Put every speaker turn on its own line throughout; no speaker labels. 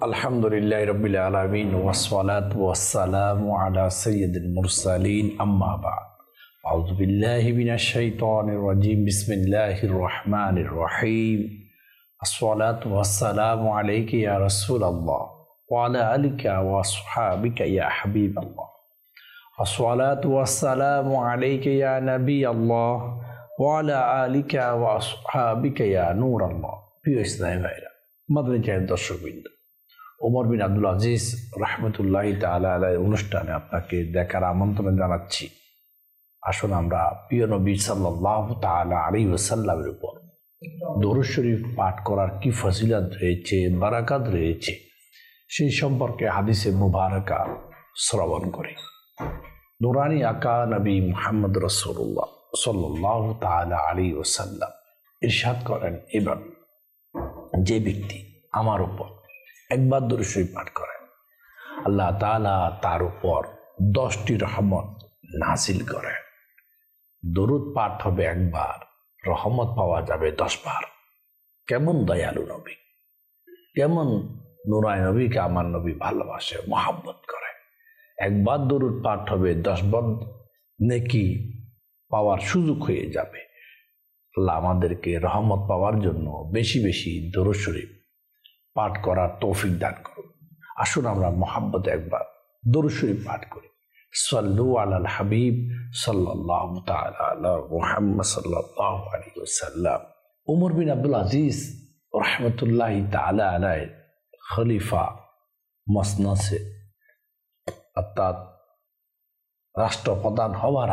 আলহামদুলিল্লাহ রবিল আলমিন ওয়াসসালাত ওয়াসসালামু আলা সৈয়দুল মুরসালিন আম্মা বা'দ আউযু বিল্লাহি মিনাশ শাইতানির রাজিম বিসমিল্লাহির রহমানির রহিম আসসালাতু ওয়াসসালামু আলাইকা ইয়া রাসূলাল্লাহ ওয়া আলা আলিকা ওয়া আসহাবিকা ইয়া হাবিবাল্লাহ আসসালাতু ওয়াসসালামু আলাইকা ইয়া নবিয়াল্লাহ ওয়া আলা আলিকা ওয়া আসহাবিকা ইয়া নূরাল্লাহ। প্রিয় ইসলামী ভাইরা, মাদানী চ্যানেল দর্শকবৃন্দ, ওমর বিন আব্দুল আজিজ রহমতুল্লাহি তাআলা আলাইহি অনুষ্ঠানে আপনাকে দেখার আমন্ত্রণ জানাচ্ছি। আসুন আমরা প্রিয় নবী সাল্লাল্লাহু তাআলা আলাইহি ওয়াসাল্লামের উপর দরুদ শরীফ পাঠ করার কি ফজিলত রয়েছে, বারাকাত রয়েছে, সেই সম্পর্কে হাদিসে মুবারাকা শ্রবণ করি। নুরানি আকা নবী মুহাম্মদ রাসূলুল্লাহ সাল্লাল্লাহু তাআলা আলাইহি ওয়াসাল্লাম ইরশাদ করেন, এবার যে ব্যক্তি আমার উপর একবার দরুদ শরীফ পাঠ করেন, আল্লাহ তাআলা তার উপর 10টি রহমত নাজিল করেন। দরুদ পাঠ হবে একবার, রহমত পাওয়া যাবে 10 বার। কেমন দয়ালু নবী, কেমন নুরানি নবীকে আমার নবী ভালোবাসে, মহব্বত করে। একবার দরুদ পাঠ হবে 10 বার নেকি পাওয়ার সুযোগ হয়ে যাবে। আল্লাহ আমাদেরকে রহমত পাওয়ার জন্য বেশি বেশি দরুদ শরীফ পাঠ করার তৌফিক দান করুন। আসুন আমরা মহব্বতে একবার দরুদ শরীফ পাঠ করি। সাল্লু আলাল হাবিব সাল্লাল্লাহু তাআলা আলা মুহাম্মদ সাল্লাল্লাহু আলাইহি ওয়াসাল্লাম। ওমর বিন আব্দুল আজিজ রহমতুল্লাহি তাআলা আলাইহি খলিফা মসনদে অর্থাৎ রাষ্ট্রপ্রধান হওয়ার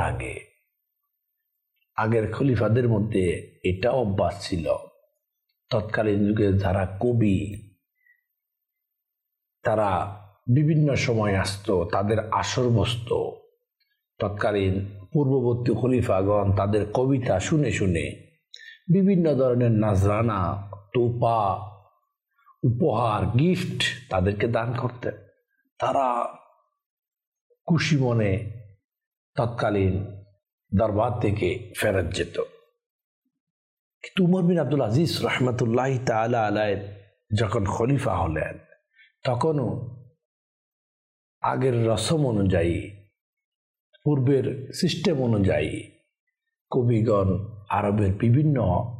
আগের খলিফাদের মধ্যে এটা অভ্যাস ছিল, তৎকালীন যুগে যারা কবি তারা বিভিন্ন সময় আসতো, তাদের আসর বসতো। তৎকালীন পূর্ববর্তী খলিফাগণ তাদের কবিতা শুনে শুনে বিভিন্ন ধরনের নাজরানা, তোপা, উপহার, গিফট তাদেরকে দান করতেন। তারা খুশি মনে তৎকালীন দরবার থেকে ফেরত যেত। কিন্তু উমর বিন আব্দুল আজিজ রহমতুল্লাহি তাআলা আলাইহি যখন খলিফা হলেন, তখনও আগের রসম অনুযায়ী, পূর্বের সিস্টেম অনুযায়ী কবিগণ আরবের বিভিন্ন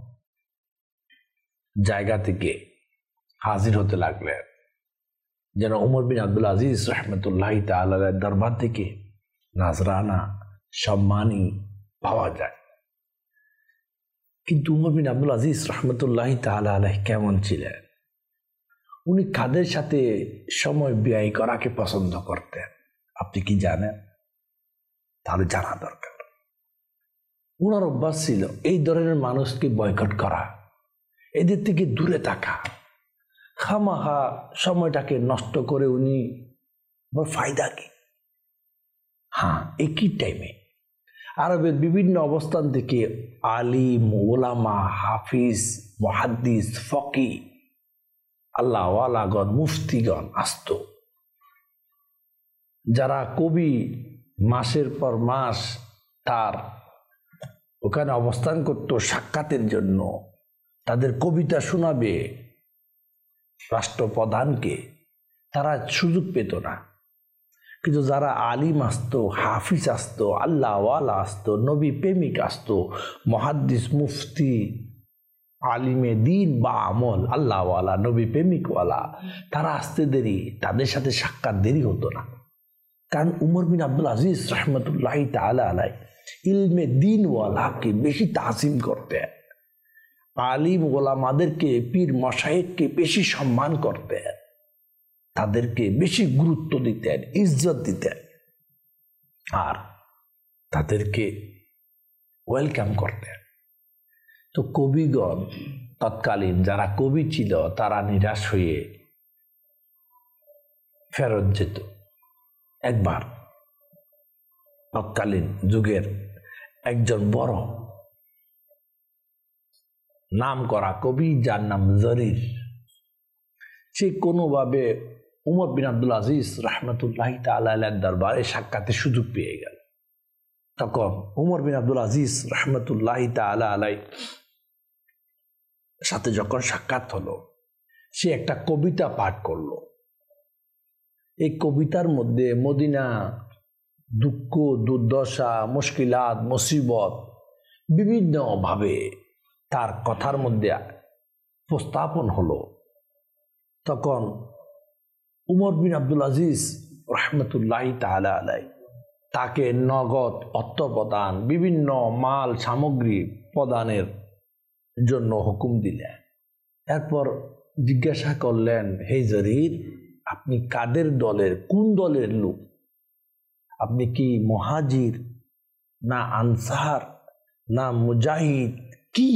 জায়গা থেকে হাজির হতে লাগলেন, যেন উমর বিন আব্দুল আজিজ রহমতুল্লাহি তাআলা আলাইহির দরবার থেকে নাজরানা, সম্মানী পাওয়া যায়। কিন্তু উমর বিন আব্দুল আজিজ রহমতুল্লাহি তাআলা আলাইহি কেমন ছিলেন? উনি কাদের সাথে সময় ব্যয় করাকে পছন্দ করতেন? আপনি কি জানেন? তাহলে জানা দরকার। উনার অভ্যাস ছিল এই ধরনের মানুষকে বয়কট করা, এদের থেকে দূরে থাকা। খামাখা সময়টাকে নষ্ট করে উনি ফায়দা কি? হ্যাঁ, একই টাইমে আরবের বিভিন্ন অবস্থান থেকে আলিম, ওলামা, হাফিজ, মুহাদ্দিস, ফকি, আল্লাহওয়ালাগণ, মুফতিগণ আসত। যারা কবি মাসের পর মাস তার ওখানে অবস্থান করত সাক্ষাতের জন্য, তাদের কবিতা শোনাবে রাষ্ট্রপ্রধানকে, তারা সুযোগ পেত না। কিন্তু যারা আলিম আসতো, হাফিজ আসতো, আল্লাহওয়ালা আসতো, নবী প্রেমিক আসতো, মুহাদ্দিস, মুফতি, আলিমে দিন বা আমল, আল্লাহওয়ালা, নবী প্রেমিকওয়ালা, তারা আসতে দেরি, তাদের সাথে সাক্ষাৎ দেরি হতো না। কারণ উমর বিন আব্দুল আজিজ রহমতুল্লাহি তাআলা আলাইহি ইলমে দিনওয়ালাকে বেশি তাজিম করতেন, আলিম ওলামাদেরকে, পীর মশায়েখকে বেশি সম্মান করতেন, তাদেরকে বেশি গুরুত্ব দিতেন, ইজ্জত দিতেন, আর তাদেরকে ওয়েলকাম করতেন। তো কবিগণ তৎকালীন যারা কবি ছিল তারা নিরাশ হয়ে ফেরত যেত। একবার তৎকালীন যুগের একজন বড় নাম করা কবি, যার নাম জরির, সে কোনোভাবে উমর বিন আব্দুল আজিজ রহমতুল্লাহি তাআলা আলাইহির দরবারে সাক্ষাতের সুযোগ পেয়ে গেল। তখন উমর বিন আব্দুল আজিজ রহমতুল্লাহি তাআলা আলাইহির সাথে যখন সাক্ষাৎ হলো, সে একটা কবিতা পাঠ করলো। এই কবিতার মধ্যে মদিনা, দুঃখ, দুর্দশা, মুশকিলাত, মুসিবত বিভিন্নভাবে তার কথার মধ্যে উপস্থাপন হলো। তখন উমর বিন আব্দুল আজিজ রহমতুল্লাহি তাআলা আলাইহি তাকে নগদ অর্থ প্রদান, বিভিন্ন মাল সামগ্রী প্রদানের জন্য হুকুম দিলেন। এরপর জিজ্ঞাসা করলেন, হে জরির, আপনি কাদের দলের, কোন দলের লোক? আপনি কি মুহাজির না আনসার না মুজাহিদ, কি?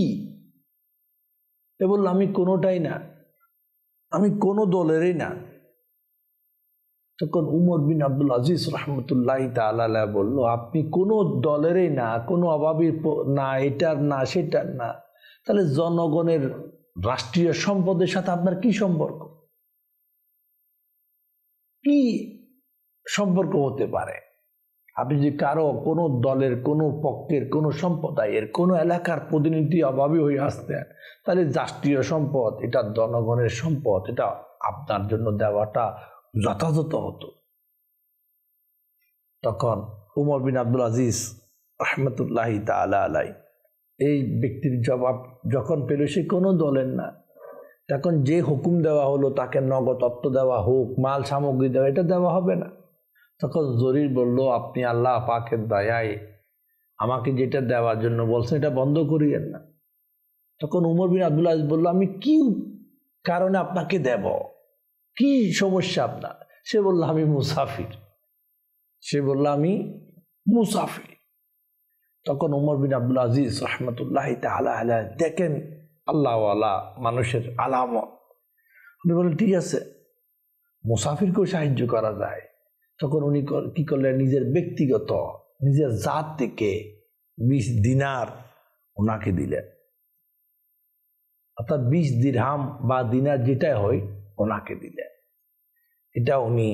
এ বলল, আমি কোনোটাই না, আমি কোনো দলেরই না। তখন উমর বিন আব্দুল আজিজ রহমতুল্লাহি তাআলা আলাইহি বলল, আপনি কোনো দলেরই না, কোনো অভাবী না, এটার না সেটার না, তাহলে জনগণের রাষ্ট্রীয় সম্পদের সাথে আপনার কি সম্পর্ক? কি সম্পর্ক হতে পারে? আপনি যে কারো কোনো দলের, কোনো পক্ষের, কোনো সম্প্রদায়ের, কোনো এলাকার প্রতিনিধি অভাবী হয়ে আসতেন, তাহলে রাষ্ট্রীয় সম্পদ, এটা জনগণের সম্পদ, এটা আপনার জন্য দেওয়াটা যথাযথ হতো। তখন উমর বিন আব্দুল আজিজ রহমতুল্লাহি তাআলা আলাইহি এই ব্যক্তির জবাব যখন পেল সে কোনো দলের না, তখন যে হুকুম দেওয়া হলো তাকে নগদ অর্থ দেওয়া হোক, মাল সামগ্রী দেওয়া, এটা দেওয়া হবে না। তখন জরির বলল, আপনি আল্লাহ পাকের দয়ায় আমাকে যেটা দেওয়ার জন্য বলছেন এটা বন্ধ করিয়েন না। তখন উমর বিন আব্দুল আজিজ বলল, আমি কি কারণে আপনাকে দেব, কি সমস্যা আপনার? সে বলল, আমি মুসাফির। আমি মুসাফির। তখন উমর বিন আব্দুল আজিজ রহমতুল্লাহি তাআলা আলাইহি দেখেন আল্লাহওয়ালা মানুষের আলামত, উনি বলেন, ঠিক আছে, মুসাফিরকেও সাহায্য করা যায়। তখন উনি কি করলেন, নিজের ব্যক্তিগত, নিজের জাত থেকে 20 দিনার ওনাকে দিলেন, অর্থাৎ 20 দিরহাম বা দিনার যেটাই হয় ওনাকে দিলেন। এটা উনি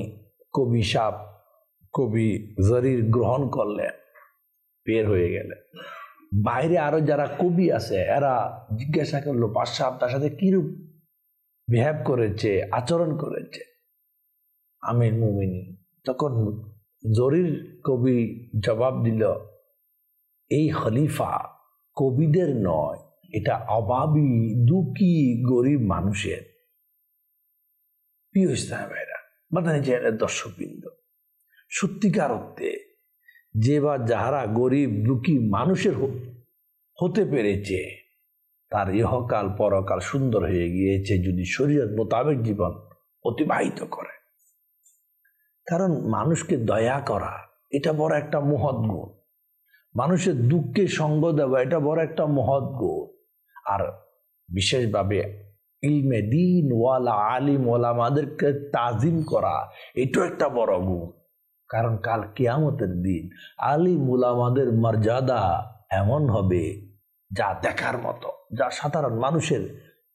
কবি জরির গ্রহণ করলেন, বের হয়ে গেলেন। বাইরে আরো যারা কবি আছে এরা জিজ্ঞাসা করলো, বাদশাহ আপনার সাথে কিরূপ বিহেভ করেছে, আচরণ করেছে আমির মুমিনিন। তখন জরির কবি জবাব দিল, এই খলিফা কবিদের নয়, এটা অভাবী, দুঃখী, গরিব মানুষের। প্রিয় ইসলাম ভাইরা, বাদানি চ্যানেলের দর্শকবৃন্দ, সত্যিকার অর্থে যে বা যাহারা গরিব দুঃখী মানুষের হতে পেরেছে, তার ইহকাল পরকাল সুন্দর হয়ে গিয়েছে যদি শরীয়ত মোতাবেক জীবন অতিবাহিত করে। কারণ মানুষকে দয়া করা এটা বড় একটা মহৎ গুণ, মানুষের দুঃখে সঙ্গ দেওয়া এটা বড় একটা মহৎ গুণ। আর বিশেষভাবে ইলমে দ্বীন ওয়ালা আলিম ওলামাদেরকে তাজিম করা এটাও একটা বড় গুণ। কারণ কাল কিয়ামতের দিন আলিম ওলামাদের মর্যাদা এমন হবে যা দেখার মতো, যা সাধারণ মানুষের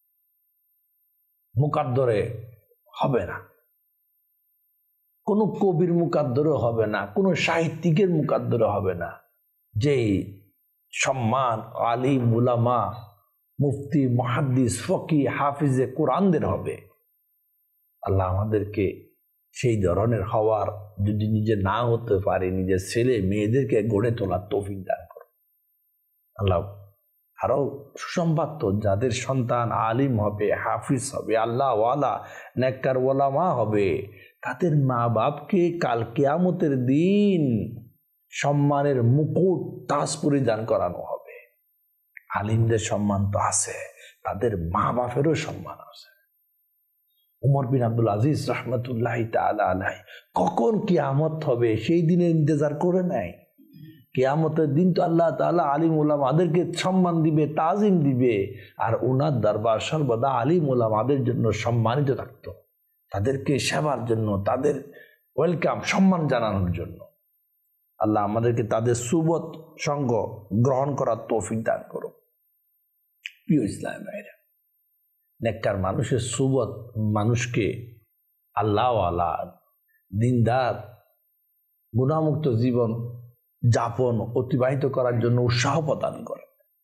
মুকাদ্দরে হবে না, কোনো কবির মুকাদ্দরে হবে না, কোনো সাহিত্যিকের মুকাদ্দরে হবে না। যেই সম্মান আলিম উলামা, মুফতি, মুহাদ্দিস, ফকি, হাফিজে কোরআনদের হবে, আল্লাহ আমাদেরকে সেই ধরনের হওয়ার, যদি নিজে না হতে পারে নিজের ছেলে মেয়েদেরকে গড়ে তোলার তৌফিক দান করো। আল্লাহ আরো সুসংবাদ, যাদের সন্তান আলিম হবে, হাফিজ হবে, আল্লাহ ওয়ালা নেককার ওলামা হবে, তাদের মা বাপকে কাল কিয়ামতের দিন সম্মানের মুকুট, তাজ পরিধান করানো হবে। আলিমদের সম্মান তো আছে, তাদের মা বাপেরও সম্মান আছে। উমর বিন আব্দুল আজিজ রহমতুল্লাহি তাআলা আলাইহি কখন কিয়ামত হবে সেই দিনের ইন্তজার করে নাই। কিয়ামতের দিন তো আল্লাহ তাআলা আলিম উলামাদেরকে সম্মান দিবে, তাজিম দিবে, আর উনার দরবার সর্বদা আলিম উলামাদের জন্য সম্মানিত থাকত, তাদেরকে সেবার জন্য, তাদের ওয়েলকাম, সম্মান জানানোর জন্য। আল্লাহ আমাদেরকে তাদের সুবত সঙ্গ গ্রহণ করার তৌফিক দান করো। প্রিয় ইসলাম ভাইরা, নেককার মানুষের সুবত মানুষকে আল্লাহওয়ালা, দিনদার, গুনাহমুক্ত জীবন যাপন অতিবাহিত করার জন্য উৎসাহ প্রদান করে।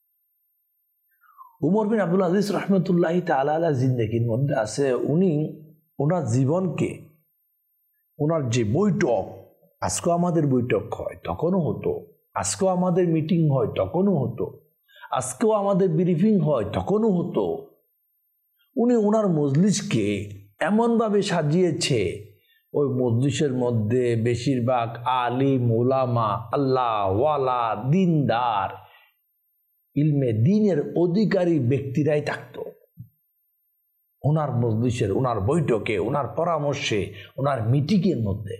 উমর বিন আব্দুল আজিজ রহমতুল্লাহি তাআলা আলাইহি জিন্দেগির মধ্যে আছে, উনি ওনার জীবনকে ওনার যে বৈঠক, আজকেও আমাদের বৈঠক হয়, তখনও হতো, আজকেও আমাদের মিটিং হয়, তখনও হতো, আজকেও আমাদের ব্রিফিং হয়, তখনও হতো। উনি ওনার মজলিসকে এমনভাবে সাজিয়েছে, ওই মজলিসের মধ্যে বেশিরভাগ আলিম ওলামা, আল্লাহ ওয়ালা, দিনদার, ইলমে দিনের অধিকারী ব্যক্তিরাই থাকতো ওনার মজলিসের, ওনার বৈঠকে, ওনার পরামর্শে, ওনার মিটিংয়ের মধ্যে।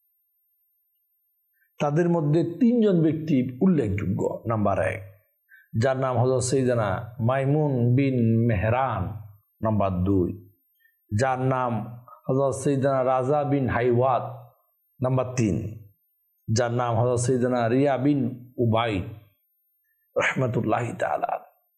তাদের মধ্যে 3 জন ব্যক্তি উল্লেখযোগ্য। নাম্বার 1, যার নাম হযরত সাইয়েদনা মাইমুন বিন মেহরান। নাম্বার 2, যার নাম হযরত সাইয়েদনা রাজা বিন হাইওয়াত। নাম্বার 3, যার নাম হযরত সাইয়েদনা রিয়া বিন উবাইদ রাহমাতুল্লাহি তাআলা।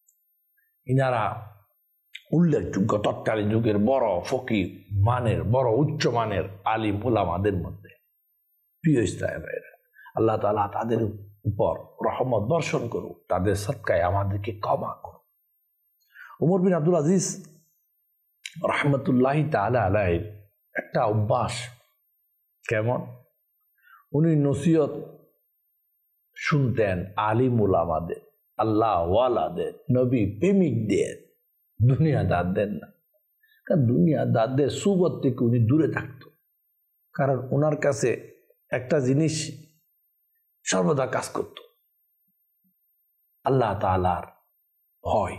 ইনারা উল্লেখযোগ্য তৎকালীন যুগের বড় ফকিহ মানের, বড় উচ্চ মানের আলিম উলামাদের মধ্যে। প্রিয় ইসলামের, আল্লাহ তাআলা তাদের উপর রহমত বর্ষণ করুক, তাদের সদকায় আমাদেরকে ক্ষমা করুক। ওমর বিন আব্দুল আজিজ রাহমাতুল্লাহি তাআলা আলাইহির একটা অভ্যাস। কেমন? উনি নসিহত শুনতেন আলিম উলামাদের, আল্লাহ ওয়ালাদের, নবী প্রেমিকদের, দুনিয়াদারদের না। কারণ দুনিয়াদারদের সুবত থেকে উনি দূরে থাকতো। কারণ ওনার কাছে একটা জিনিস সর্বদা কাজ করত, আল্লাহ তাআলার ভয়।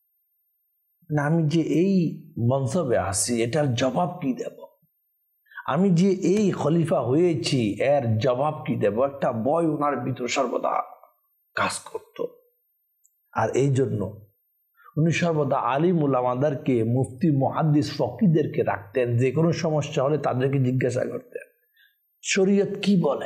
না, আমি যে এই মনসবে আছি, এটার জবাব কি দেব? আমি যে এই খলিফা হয়েছি, এর জবাব কি দেব? একটা ভয় ওনার ভিতর সর্বদা কাজ করত। আর এই জন্য উনি সর্বদা আলিম উলামাদেরকে, মুফতি মুহাদ্দিস ফকিহদেরকে রাখতেন। যে কোনো সমস্যা হলে তাদেরকে জিজ্ঞাসা করতেন, শরীয়ত কি বলে,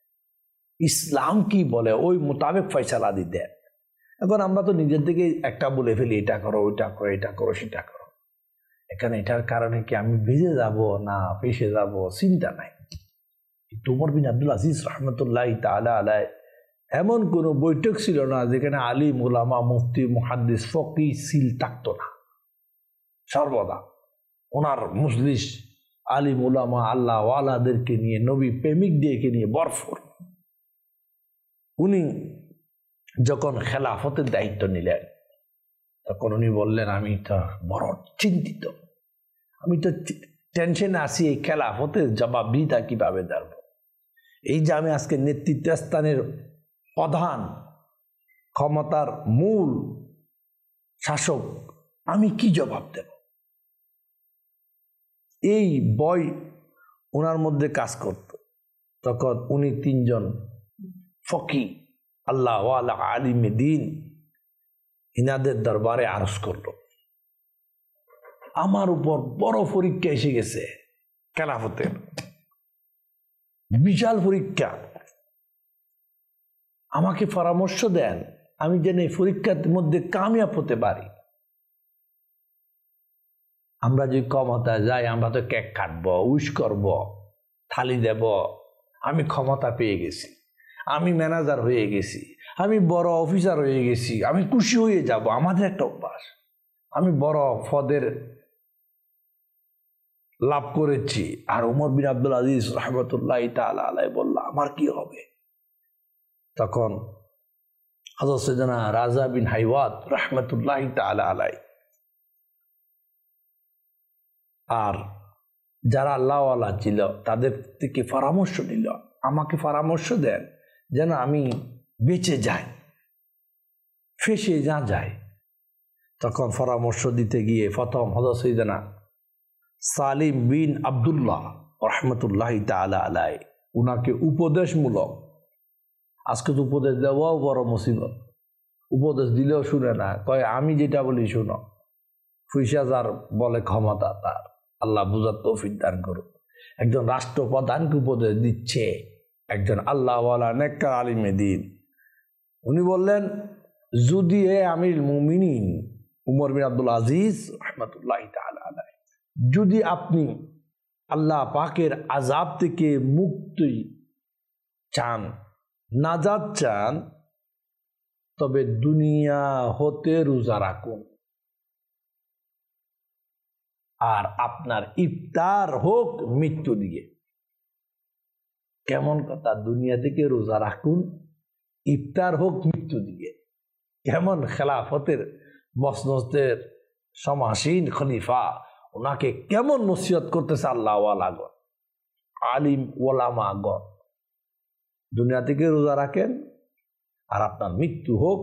ইসলাম কি বলে, ওই মোতাবেক ফয়সালা দিতেন। এখন আমরা তো নিজের থেকে একটা বলে ফেলি, এটা করো, ওইটা করো, এটা করো, সেটা করো। এখানে এটার কারণে কি আমি ভিজে যাব না ফেসে যাব, চিন্তা নাই। ওমর বিন আব্দুল আজিজ রাহমাতুল্লাহি তাআলা আলাইহি এমন কোনো বৈঠক ছিল না যেখানে আলিম উলামা, মুফতি মুহাদ্দিস ফকিহ সিল থাকতো না। সর্বদা ওনার মজলিস আলিম উলামা, আল্লাহ ওয়ালাদেরকে নিয়ে, নবী প্রেমিকদেরকে নিয়ে ভরপুর। উনি যখন খেলাফতের দায়িত্ব নিলেন, তখন উনি বললেন, আমি তো বড় চিন্তিত, আমি তো টেনশনে আছি, এই খেলাফতের জবাবদিহিতা কিভাবে দেব। এই যে আমি আজকে নেতৃত্ব স্থানের প্রধান, ক্ষমতার মূল শাসক, আমি কি জবাব দেব? এই ভয় ওনার মধ্যে কাজ করত। তখন উনি 3 জন ফকিহ, আল্লাহ ওয়ালা, আলিমে দিন, ইনাদের দরবারে আরজ করল, আমার উপর বড় পরীক্ষা এসে গেছে, খেলাফতের বিশাল পরীক্ষা। আমাকে পরামর্শ দেন, আমি যেন এই পরীক্ষার মধ্যে কামিয়াব হতে পারি। আমরা যদি ক্ষমতা যাই, আমরা তো কেক কাটবো, উইশ করব, থালি দেব, আমি ক্ষমতা পেয়ে গেছি, আমি ম্যানেজার হয়ে গেছি, আমি বড় অফিসার হয়ে গেছি, আমি খুশি হয়ে যাব। আমাদের একটা অভ্যাস, আমি বড় পদের লাভ করেছি। আর ওমর বিন আব্দুল আজিজ রাহমাতুল্লাহি তাআলা আলাইহি বলল, আমার কি হবে? তখন হযরত সাইয়েদনা রাজা বিন হাইওয়াত রাহমাতুল্লাহি তাআলা আলাইহি আর যারা আল্লাহওয়ালা ছিল তাদের থেকে পরামর্শ নিল, আমাকে পরামর্শ দেন যেন আমি বেঁচে যাই, ফেসে না যায়। তখন পরামর্শ দিতে গিয়ে প্রথম হযরত সাইয়েদনা সালিম বিন আব্দুল্লাহ রাহমাতুল্লাহি তাআলা আলাইহি উনাকে উপদেশমূলক, আজকে তো উপদেশ দেওয়াও বড় মুসিবত, উপদেশ দিলেও শুনে না, কয় আমি যেটা বলি শুনো। পয়সা যার বলে ক্ষমতা তার, আল্লাহ বুঝার তৌফিক দান করুক। একজন রাষ্ট্রপ্রধানকে উপদেশ দিচ্ছে একজন আল্লাহওয়ালা নেককার আলিমে দ্বীন। উনি বললেন, যদি আমির মুমিনিন উমর বিন আব্দুল আজিজ রাহমাতুল্লাহি তাআলা আলাইহি, যদি আপনি আল্লাহ পাকের আযাব থেকে মুক্তি চান, নাজাত চান, তবে দুনিয়া হতে রোজা রাখুন, আর আপনার ইফতার হোক মৃত্যু দিয়ে। কেমন কথা, দুনিয়া থেকে রোজা রাখুন, ইফতার হোক মৃত্যু দিয়ে। কেমন খেলাফতের মসনদের সমাসীন খলিফা, ওনাকে কেমন নসিহত করতেছে আল্লাহ ওয়ালাগণ, আলিম ওলামাগণ। দুনিয়া থেকে রোজা রাখেন আর আপনার মৃত্যু হোক,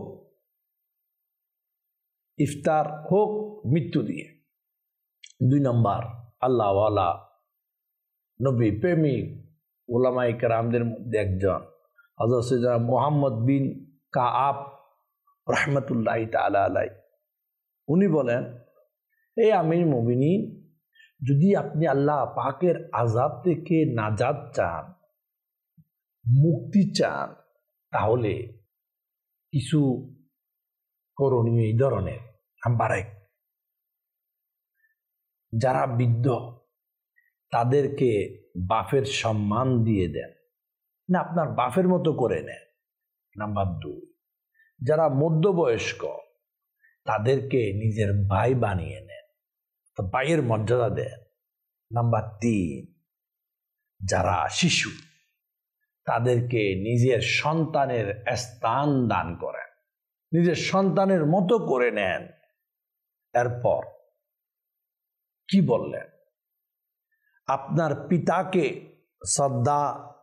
ইফতার হোক মৃত্যু দিয়ে। 2 নম্বর, আল্লাহ ওয়ালা নবী প্রেমিক ওলামাই কেরামদের মধ্যে একজন হযরত সাইয়েদনা মুহাম্মদ বিন কাআব রাহমাতুল্লাহি তাআলা আলাই, উনি বলেন, এই আমির মুমিনিন, যদি আপনি আল্লাহ পাকের আযাব থেকে নাজাত চান, মুক্তি চান, তাহলে কিছু করণীয় এই ধরনের। নাম্বার 1, যারা বৃদ্ধ তাদেরকে বাপের সম্মান দিয়ে দেন, না আপনার বাপের মতো করে নেন। নাম্বার 2, যারা মধ্যবয়স্ক তাদেরকে নিজের ভাই বানিয়ে নেন, তো ভাইয়ের মর্যাদা দেন। নাম্বার 3, যারা শিশু তাদেরকে নিজের সন্তানের স্থান দান করেন, নিজের সন্তানের মতো করে নেন। এরপর কি বললেন? আপনার পিতাকে শ্রদ্ধা,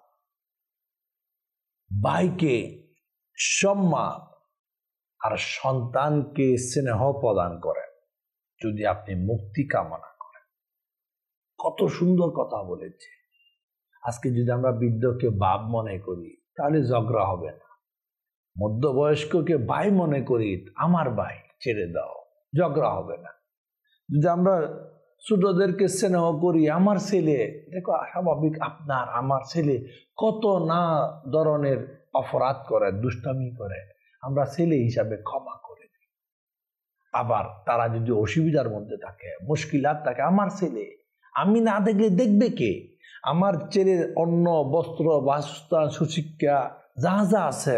ভাইকে সম্মান আর সন্তানকে স্নেহ প্রদান করেন যদি আপনি মুক্তি কামনা করেন। কত সুন্দর কথা বলেছে। আজকে যদি আমরা বৃদ্ধকে বাপ মনে করি তাহলে ঝগড়া হবে না, মধ্যবয়স্ককে ভাই মনে করি, আমার ভাই ছেড়ে দাও, ঝগড়া হবে না। যদি আমরা ছোটদেরকে স্নেহ করি, আমার ছেলে, দেখো স্বাভাবিক আপনার আমার ছেলে কত না ধরনের অপরাধ করে, দুষ্টামি করে, আমরা ছেলে হিসাবে ক্ষমা করে দিই। আবার তারা যদি অসুবিধার মধ্যে থাকে, মুশকিলাত থাকে, আমার ছেলে, আমি না দেখলে দেখবে কে? আমার ছেলের অন্ন, বস্ত্র, বাসস্থান, সুশিক্ষা যা যা আছে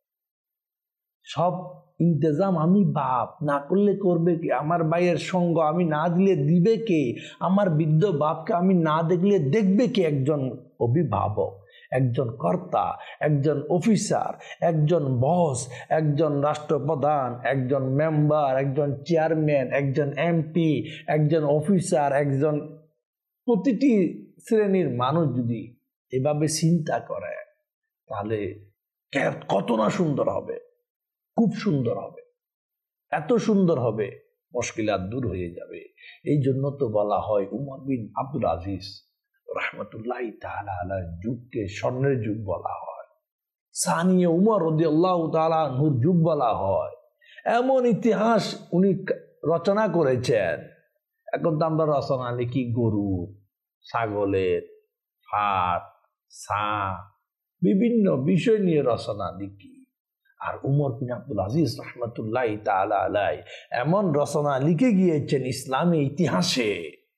সব ইন্তজাম আমি বাপ না করলে করবে কে? আমার ভাইয়ের সঙ্গ আমি না দিলে দিবে কে? আমার বৃদ্ধ বাপকে আমি না দেখলে দেখবে কে? একজন অভিভাবক, একজন কর্তা, একজন অফিসার, একজন বস, একজন রাষ্ট্রপ্রধান, একজন মেম্বার, একজন চেয়ারম্যান, একজন এমপি, একজন অফিসার, একজন প্রতিটি শ্রেণীর মানুষ যদি এভাবে চিন্তা করে তাহলে কত না সুন্দর হবে, খুব সুন্দর হবে, এত সুন্দর হবে, মুশকিলাত দূর হয়ে যাবে। এই জন্য তো বলা হয় উমর বিন আব্দুল আজিজ রাহমাতুল্লাহি তাআলা আলাইহির যুগকে স্বর্ণের যুগ বলা হয়, সানিয়ে উমর রাদিয়াল্লাহু তাআলা আনহুর যুগ বলা হয়। এমন ইতিহাস উনি রচনা করেছেন। এখন তো আমরা রচনা লিখি গরু, ছাগলের, হাট, ছা, বিভিন্ন বিষয় নিয়ে রচনা লিখি। আর উমর বিন আব্দুল আজিজ রাহমাতুল্লাহি তাআলা আলাইহি এমন রচনা লিখে গিয়েছেন ইসলামী ইতিহাসে,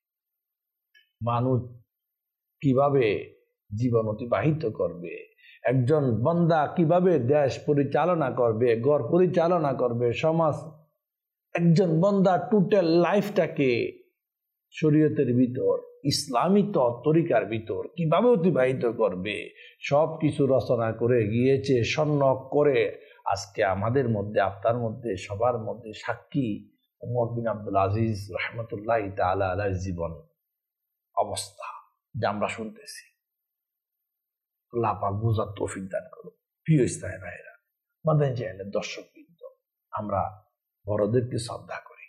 মানুষ কিভাবে জীবন অতিবাহিত করবে, একজন বান্দা কিভাবে দেশ পরিচালনা করবে, ঘর পরিচালনা করবে, সমাজ, একজন বান্দা টোটাল লাইফটাকে শরীয়তের ভিতর, ইসলামী তরিকার ভিতর কিভাবে অতিবাহিত করবে, সব কিছু রচনা করে গিয়েছে, স্বর্ণ করে। আজকে আমাদের মধ্যে, আপনার মধ্যে, সবার মধ্যে সাক্ষী উমর বিন আব্দুল আজিজ রাহমাতুল্লাহি তাআলা আলাইহির জীবন অবস্থা যা আমরা শুনতেছি। আল্লাহ পাক বুঝার তৌফিক দান করুন। প্রিয় ইসলামী ভাইয়েরা, মাদানী চ্যানেলের দর্শকবৃন্দ, আমরা বড়দেরকে শ্রদ্ধা করি,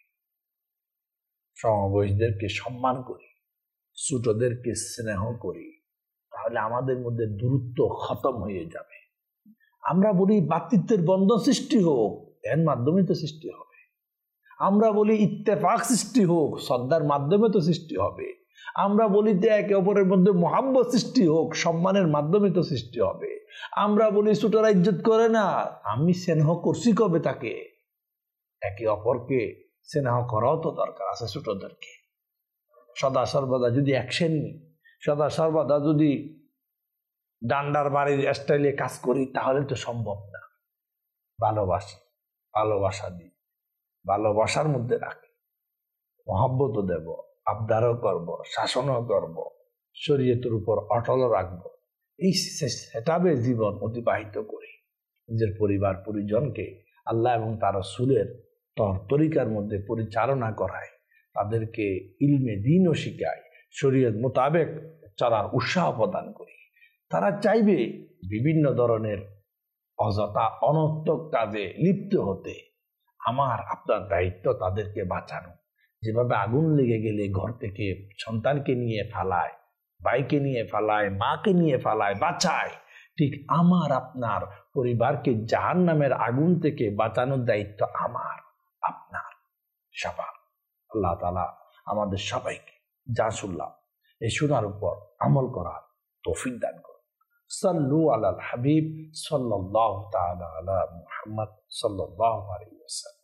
সমবয়সীদেরকে সম্মান করি, ছোটদেরকে স্নেহ করি, তাহলে আমাদের মধ্যে দূরত্ব খতম হয়ে যাবে। আমরা বলি ভ্রাতৃত্বের বন্ধন সৃষ্টি হোক, এর মাধ্যমে তো সৃষ্টি হবে। আমরা বলি ইত্তেফাক সৃষ্টি হোক, শ্রদ্ধার মাধ্যমে তো সৃষ্টি হবে। আমরা বলি যে একে অপরের মধ্যে মহাব্বত সৃষ্টি হোক, সম্মানের মাধ্যমে তো সৃষ্টি হবে। আমরা বলি ছোটরা ইজ্জত করে না, আমি স্নেহ করছি কবে তাকে? একে অপরকে স্নেহ করাও তো দরকার আছে। ছোটদেরকে সদা সর্বদা যদি অ্যাকশন নিই, সদা সর্বদা যদি ডান্ডার বাড়ির স্টাইলে কাজ করি, তাহলে তো সম্ভব না। ভালোবাসি, ভালোবাসা দিই, ভালোবাসার মধ্যে রাখি, মহব্বতও দেব, আবদারও করব, শাসনও করব, শরীয়তের উপর অটল রাখবো, এই সেটআপে জীবন অতিবাহিত করি, নিজের পরিবার পরিজনকে আল্লাহ এবং তার রাসূলের তরিকার মধ্যে পরিচালনা করায়, তাদেরকে ইলমে দ্বীনও শিখায়, শরীয়ত মোতাবেক চলার উৎসাহ প্রদান করি। তারা চাইবে বিভিন্ন ধরনের অযথা অনর্থক কাজে লিপ্ত হতে। আমার আপনার দায়িত্ব তাদেরকে বাঁচানো। যেভাবে আগুন লেগে গেলে ঘর থেকে সন্তানকে নিয়ে ফালায়, ভাইকে নিয়ে ফালায়, মাকে নিয়ে ফালায়, বাঁচায়, ঠিক আমার আপনার পরিবারকে জাহান্নামের আগুন থেকে বাঁচানোর দায়িত্ব আমার আপনার সবার। আল্লাহ তাআলা আমাদের সবাইকে যা শুনলাম এই শোনার উপর আমল করার তৌফিক দান করুন। সাল্লু আলাল হাবিব সাল্লাল্লাহু তাআলা আলা মুহাম্মদ সাল্লাল্লাহু আলাইহি ওয়াসাল্লাম।